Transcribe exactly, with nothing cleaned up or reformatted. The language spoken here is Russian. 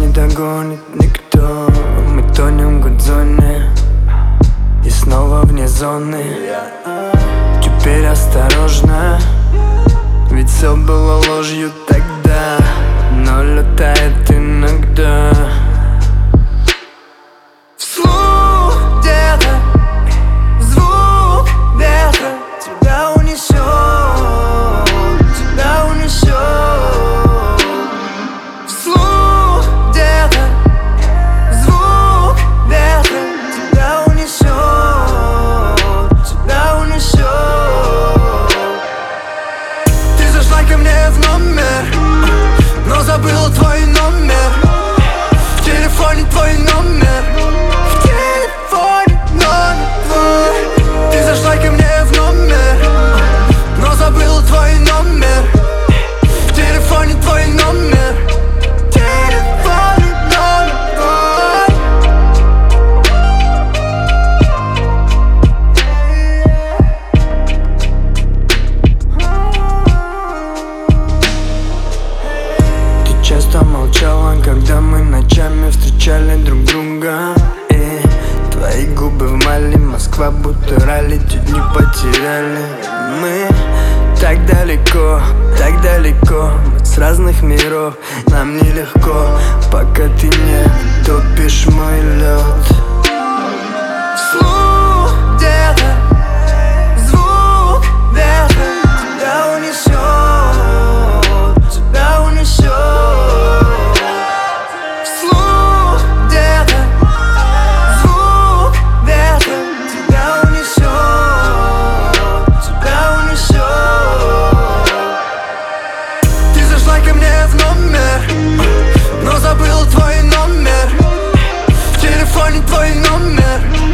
не догонит никто. Мы тонем в гудзоне и снова вне зоны. Теперь осторожно, ведь все было ложью тогда, но летает иногда. Вслух где-то звук ветра тебя унесет, тебя унесет. Вслух где-то звук ветра тебя унесет, тебя унесет. Ты зашла ко мне в номер, но забыла твой номер. В телефоне твой номер, в телефоне номер твой. Ты зашла ко мне в номер, но забыла твой номер. В телефоне твой номер, в телефоне номер твой. Ты часто молчала, когда мы ночами встречали друг друга. И твои губы вмали, Москва будто ралли, чуть не потеряли. Мы так далеко, так далеко, мы с разных миров, нам нелегко, пока ты не топишь мой лед. Вслух где-то звук ветра тебя унесет, тебя унесет. Вслух где-то звук ветра тебя унесет, тебя унесет. Ты зашла ко мне в номер, но забыла твой номер. В телефоне твой номер,